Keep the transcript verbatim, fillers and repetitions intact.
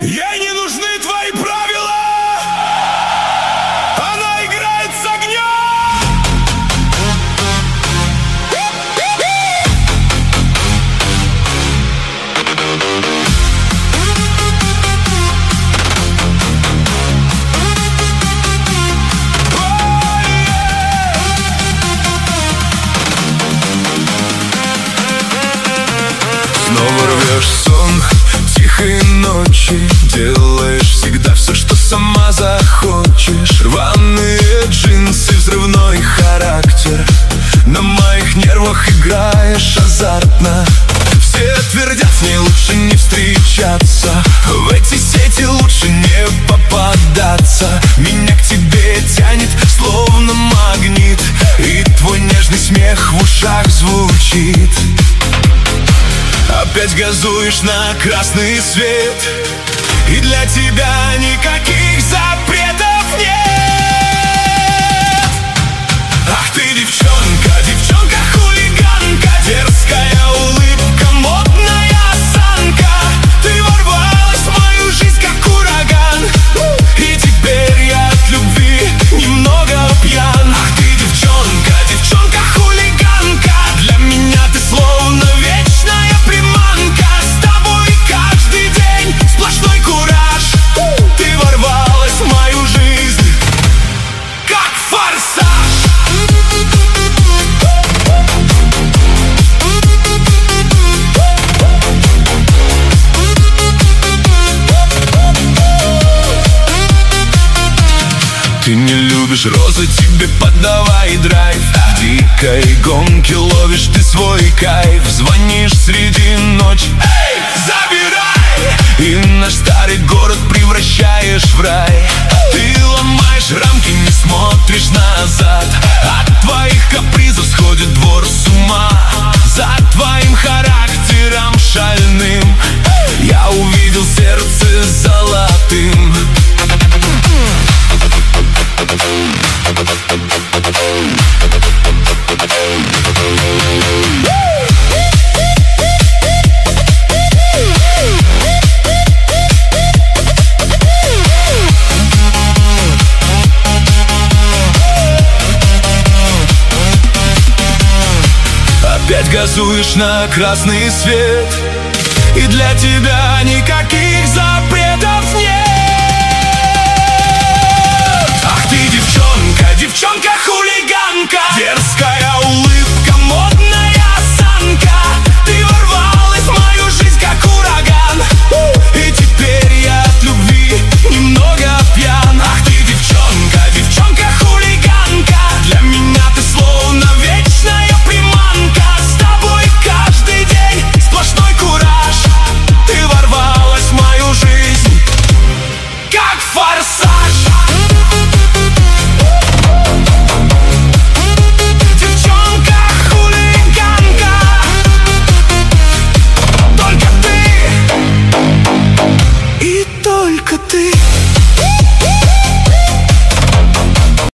Ей не нужны твои правила, она играет с огнем. Снова рвешь сон тихой ночи, делаешь всегда все, что сама захочешь. Рваные джинсы, взрывной характер, на моих нервах играешь азартно. Все твердят, с ней лучше не встречаться, в эти сети лучше не попадаться. Меня к тебе тянет, словно магнит, и твой нежный смех в ушах звучит. Опять газуешь на красный свет, и для тебя никаких запретов нет. Ах ты, девчонка, девчонка-хулиганка, дерзкая улыбка, модная осанка. Ты ворвалась в мою жизнь, как ураган, и теперь я от любви немного пьян. Ах ты, девчонка, девчонка-хулиганка, для меня ты словно вечная приманка. С тобой каждый день сплошной кураж. Ты ворвалась в мою жизнь, как форсаж. Ты не любишь розы, тебе подавай драйв. В дикой гонке ловишь ты свой кайф. Звонишь среди ночи, эй, забирай! И наш старый город превращаешь в рай. Ты ломаешь рамки, не смотришь назад. От твоих капризов сходит двор с ума. За твоим характером шальным я увидел сердце золотым. Опять газуешь на красный свет, и для тебя никаких запретов нет. Ах ты, девчонка, девчонка-хулиганка, дерзкая улыбка, модная осанка. Ты ворвалась в мою жизнь, как ураган, и теперь я от любви немного пьян. Ах ты, девчонка, девчонка-хулиганка, для меня ты словно вечная приманка. С тобой каждый день сплошной кураж. Ты ворвалась в мою жизнь, как форсаж.